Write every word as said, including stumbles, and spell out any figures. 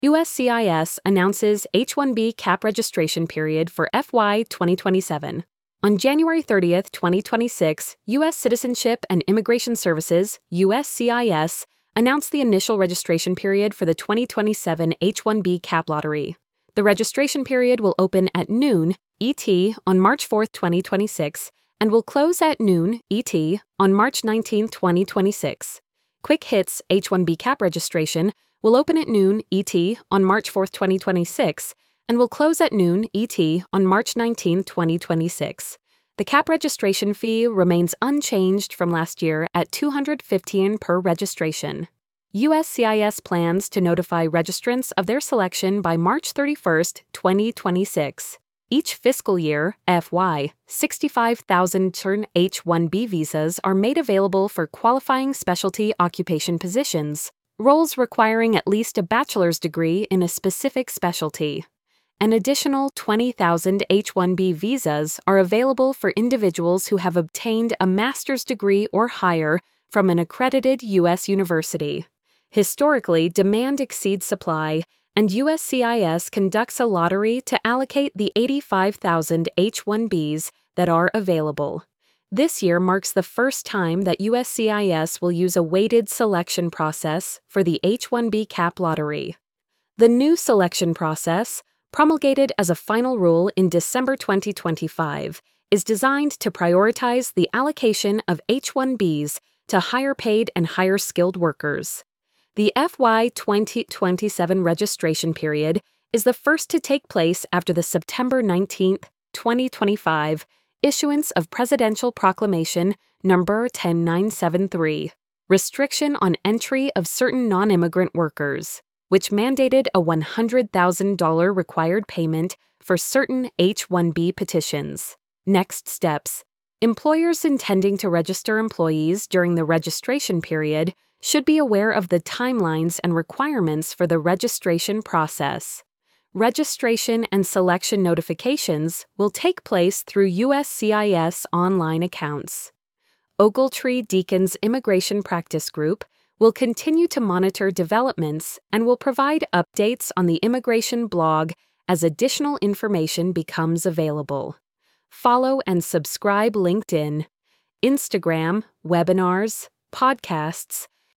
U S C I S announces H one B cap registration period for F Y twenty twenty-seven. On January thirtieth, twenty twenty-six, U S Citizenship and Immigration Services, U S C I S, announced the initial registration period for the twenty twenty-seven H one B cap lottery. The registration period will open at noon E T on March fourth, twenty twenty-six, and will close at noon E T on March nineteenth, twenty twenty-six. Quick Hits H one B cap registration will open at noon E T on March fourth, twenty twenty-six, and will close at noon E T on March nineteenth, twenty twenty-six. The cap registration fee remains unchanged from last year at two hundred fifteen dollars per registration. U S C I S plans to notify registrants of their selection by March thirty-first, twenty twenty-six. Each fiscal year, F Y, sixty-five thousand turn H one B visas are made available for qualifying specialty occupation positions, roles requiring at least a bachelor's degree in a specific specialty. An additional twenty thousand H one B visas are available for individuals who have obtained a master's degree or higher from an accredited U S university. Historically, demand exceeds supply, and U S C I S conducts a lottery to allocate the eighty-five thousand H one Bs that are available. This year marks the first time that U S C I S will use a weighted selection process for the H one B cap lottery. The new selection process, promulgated as a final rule in December twenty twenty-five, is designed to prioritize the allocation of H one Bs to higher-paid and higher-skilled workers. The F Y twenty twenty-seven registration period is the first to take place after the September nineteenth, twenty twenty-five issuance of Presidential Proclamation Number ten nine seven three, Restriction on Entry of Certain Non-Immigrant Workers, which mandated a one hundred thousand dollars required payment for certain H one B petitions. Next steps. Employers intending to register employees during the registration period should be aware of the timelines and requirements for the registration process. Registration and selection notifications will take place through U S C I S online accounts. Ogletree Deacons Immigration Practice Group will continue to monitor developments and will provide updates on the immigration blog as additional information becomes available. Follow and subscribe LinkedIn, Instagram, webinars, podcasts,